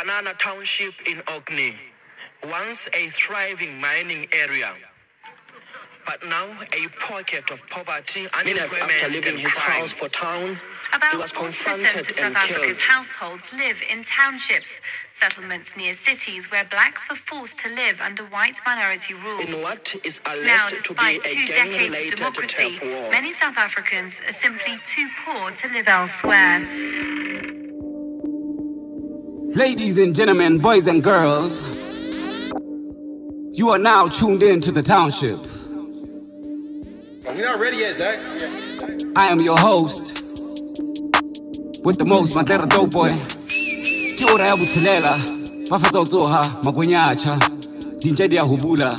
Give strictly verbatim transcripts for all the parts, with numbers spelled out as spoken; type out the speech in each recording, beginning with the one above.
Kanana Township in Orkney, once a thriving mining area, but now a pocket of poverty, minutes after leaving his crime. house for town, About he was forty confronted percent of and South killed. Africa's households live in townships, settlements near cities where blacks were forced to live under white minority rule. In what is Now, alleged to be despite a two decades of gang-related democracy, turf war. many South Africans are simply too poor to live elsewhere. Ladies and gentlemen, boys and girls, you are now tuned in to the Township. We're not ready yet, Zach. I am your host, with the most, Mandela Dope Boy. Ki ora ya buthelela, ba fatsa ho tsoha, magonyacha, dintja di a hobula,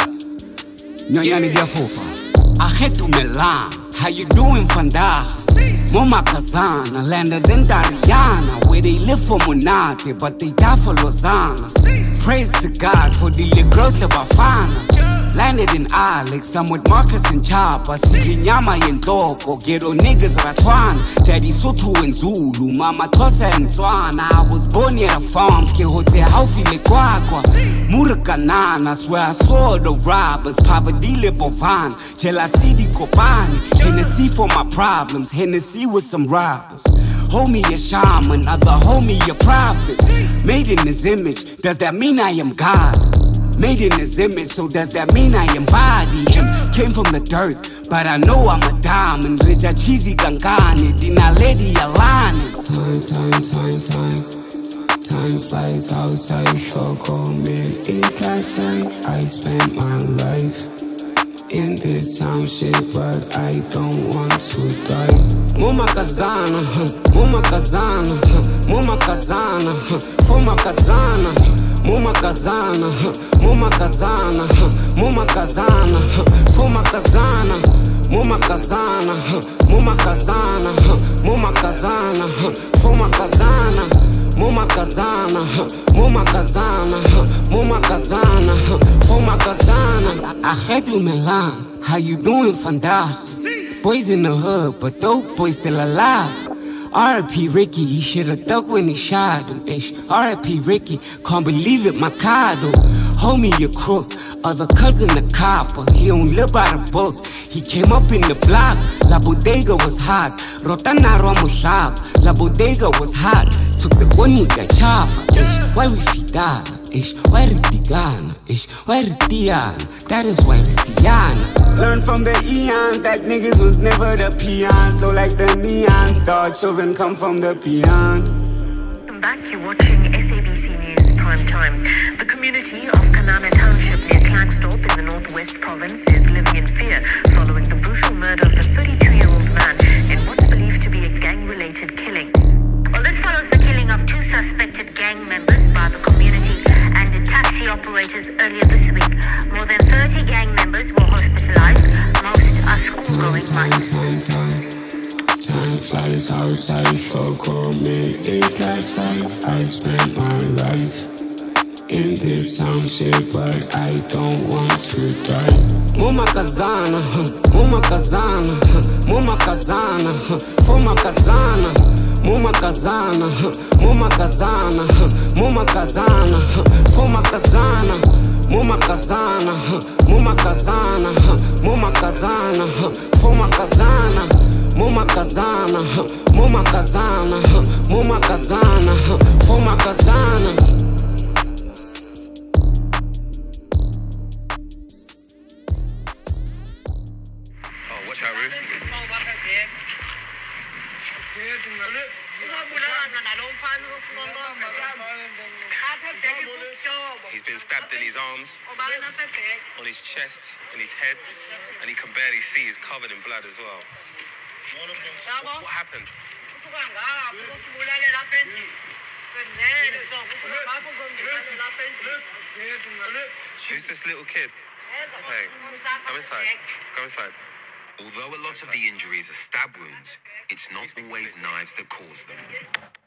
nyonyane di a fofa. Akhetumelang, how you doing, Vandag? Moma Kazana, landed in Dariana, where they live for Monate, but they die for Lausanne. Praise to God for the little girls that Bafana. Landed in Alex, I'm with Marcus and Chapa. Siki nyama yentoko, ghetto niggas Ratwana. Daddy Soto and Zulu, Mama Tosa and Tswana. I was born near the farms, ke hote haufi le kwakwa. Murakanana, swear I saw the robbers. Poverty le bovan, jealousy di kopani. Hennessy for my problems, Hennessy with some robbers. Homie a shaman, other homie a prophet. Made in his image, does that mean I am God? Made in his image, so does that mean I embody him? Came from the dirt, but I know I'm a diamond. Richa cheesy kankani, dina lady alani. Time, time, time, time. Time flies outside, so call me it like time. I spent my life in this township, but I don't want to die. Moma Kazana, Moma Kazana, Moma Kazana, Foma Kazana, Moma Kazana, Moma Kazana, Moma Kazana, Foma Kazana, Moma Kazana, Moma Kazana, Moma Kazana, Foma Kazana, Moma Kazana, Moma Kazana, Moma Kazana, Foma Kazana. Akhetumelang, how you doing, Vandag? Boys in the hood, but dope boys still alive. R I P Ricky, he should've ducked when he shot him. Ish. R I P Ricky, can't believe it, Mikado. Homie, you crook. Other cousin, the copper. He don't live by the book. He came up in the block. La bodega was hot. Rotana Ramushab. La bodega was hot. Took the bonica chafa. Ish. Why we fidala? Ish. Why ritigana? Ish. Why ritiana? That is why Risiana. Learn from the eons that niggas was never the peons. Low like the neon star. Children come from the beyond. Welcome back. You're watching S A B C News Prime Time. The community of Kanana Township near Klerksdorp in the Northwest Province is living in fear following the brutal murder of a thirty-two-year-old man in what's believed to be a gang-related killing. Well, this follows the killing of two suspected gang members by the community and taxi operators earlier this week. More than thirty gang members were hospitalized. Most are school-going minors. Time, time, time. Time flies outside, so call me it like time. I spent my life in this township, but I don't want to die. Moma Kazana, Moma Kazana, Moma Kazana, Foma Kazana, Moma Kazana, Moma Kazana, Moma Kazana, Foma Kazana, Moma Kazana, Moma Kazana, Moma Kazana, Foma Kazana, Moma Kazana, Moma Kazana, Moma Kazana, Foma Kazana. Watch out, Ruth. He's been stabbed in his arms, on his chest, in his head, and he can barely see. He's covered in blood as well. What, what happened? Who's this little kid? Hey, come inside. Come inside. Although a lot of the injuries are stab wounds, it's not always knives that cause them.